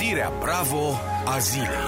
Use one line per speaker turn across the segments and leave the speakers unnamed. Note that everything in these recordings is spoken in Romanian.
Știrea Bravo a zilei.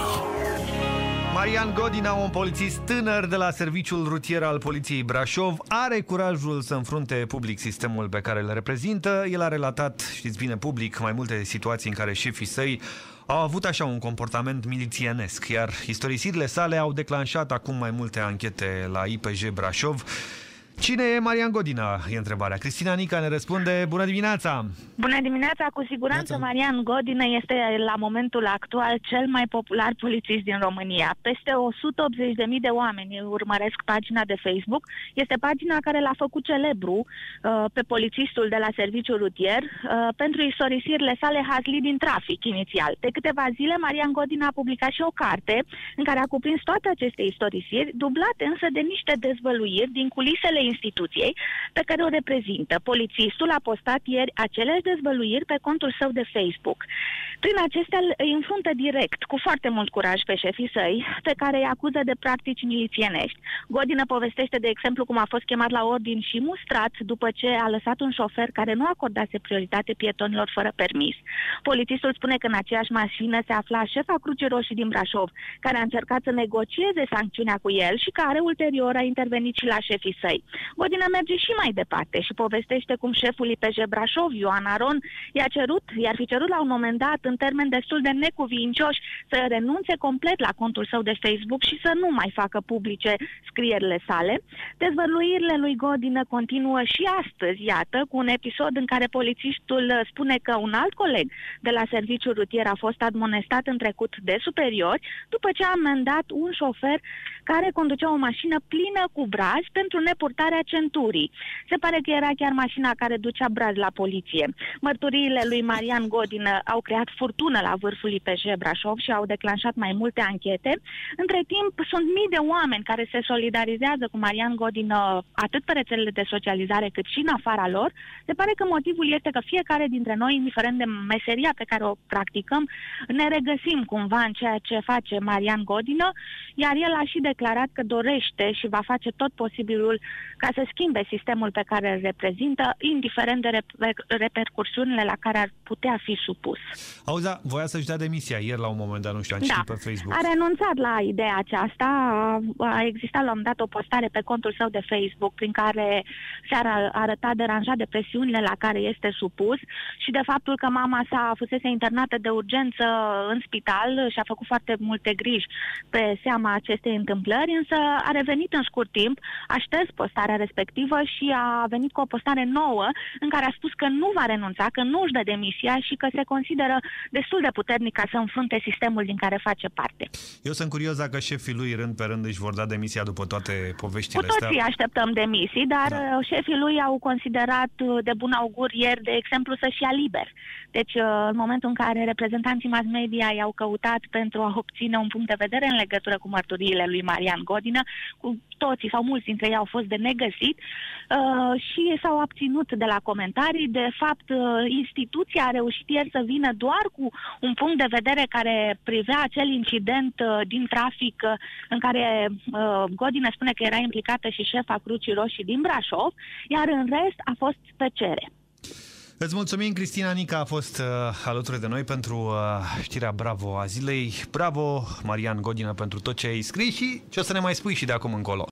Marian Godina, un polițist tânăr de la Serviciul Rutier al Poliției Brașov, are curajul să înfrunte public sistemul pe care îl reprezintă. El a relatat, știți bine, public mai multe situații în care șefii săi au avut așa un comportament milițienesc, iar istorisirile sale au declanșat acum mai multe anchete la IPJ Brașov. Cine e Marian Godina? E întrebarea. Cristina Nica ne răspunde. Bună dimineața!
Bună dimineața! Cu siguranță Marian Godina este la momentul actual cel mai popular polițist din România. Peste 180.000 de oameni urmăresc pagina de Facebook. Este pagina care l-a făcut celebru pe polițistul de la Serviciul Rutier pentru istorisirile sale hazli din trafic inițial. De câteva zile, Marian Godina a publicat și o carte în care a cuprins toate aceste istorisiri, dublate însă de niște dezvăluiri din culisele instituției pe care o reprezintă. Polițistul a postat ieri aceleași dezvăluiri pe contul său de Facebook. Prin acestea îi înfruntă direct, cu foarte mult curaj, pe șefii săi, pe care îi acuză de practici milițienești. Godină povestește, de exemplu, cum a fost chemat la ordin și mustrat după ce a lăsat un șofer care nu acordase prioritate pietonilor fără permis. Polițistul spune că în aceeași mașină se afla șefa Crucii Roșii din Brașov, care a încercat să negocieze sancțiunea cu el și care ulterior a intervenit și la șefii săi. Godină merge și mai departe și povestește cum șeful IPJ Brașov, Ioan Aron, i-ar fi cerut la un moment dat, în termeni destul de necuvincioși, să renunțe complet la contul său de Facebook și să nu mai facă publice scrierile sale. Dezvăluirile lui Godină continuă și astăzi, iată, cu un episod în care polițistul spune că un alt coleg de la Serviciul Rutier a fost admonestat în trecut de superiori după ce a amendat un șofer care conducea o mașină plină cu brazi pentru nepurtarea centurii. Se pare că era chiar mașina care ducea brazi la poliție. Mărturiile lui Marian Godină au creat furtună la vârful IPJ Brașov și au declanșat mai multe anchete. Între timp, sunt mii de oameni care se solidarizează cu Marian Godină atât pe rețelele de socializare cât și în afara lor. Se pare că motivul este că fiecare dintre noi, indiferent de meseria pe care o practicăm, ne regăsim cumva în ceea ce face Marian Godină, iar el a și declarat că dorește și va face tot posibilul ca să schimbe sistemul pe care îl reprezintă, indiferent de repercursiunile la care ar putea fi supus.
Auzi, voia să-și dea demisia ieri la un moment dat, nu știu, am citit pe Facebook.
A renunțat la ideea aceasta, a existat la un moment dat o postare pe contul său de Facebook prin care se-ar arăta deranjat de presiunile la care este supus și de faptul că mama sa fusese internată de urgență în spital și a făcut foarte multe griji pe seama acestei întâmplări, însă a revenit în scurt timp, a șters postarea respectivă și a venit cu o postare nouă în care a spus că nu va renunța, că nu își dă demisia și că se consideră destul de puternic ca să înfrunte sistemul din care face parte.
Eu sunt curios dacă șefii lui rând pe rând își vor da demisia după toate poveștile astea.
Cu toții așteptăm demisii, dar șefii lui au considerat de bun augur ieri, de exemplu, să-și ia liber. Deci, în momentul în care reprezentanții mass media i-au căutat pentru a obține un punct de vedere în legătură cu mărturiile lui Marian Godină, cu toții sau mulți dintre ei au fost de negăsit și s-au abținut de la comentarii. De fapt, instituția a reușit ieri să vină doar cu un punct de vedere care privea acel incident din trafic în care Godină spune că era implicată și șefa Crucii Roșii din Brașov, iar în rest a fost tăcere.
Îți mulțumim, Cristina Nica a fost alături de noi pentru știrea Bravo a zilei. Bravo, Marian Godină, pentru tot ce ai scris și ce o să ne mai spui și de acum încolo.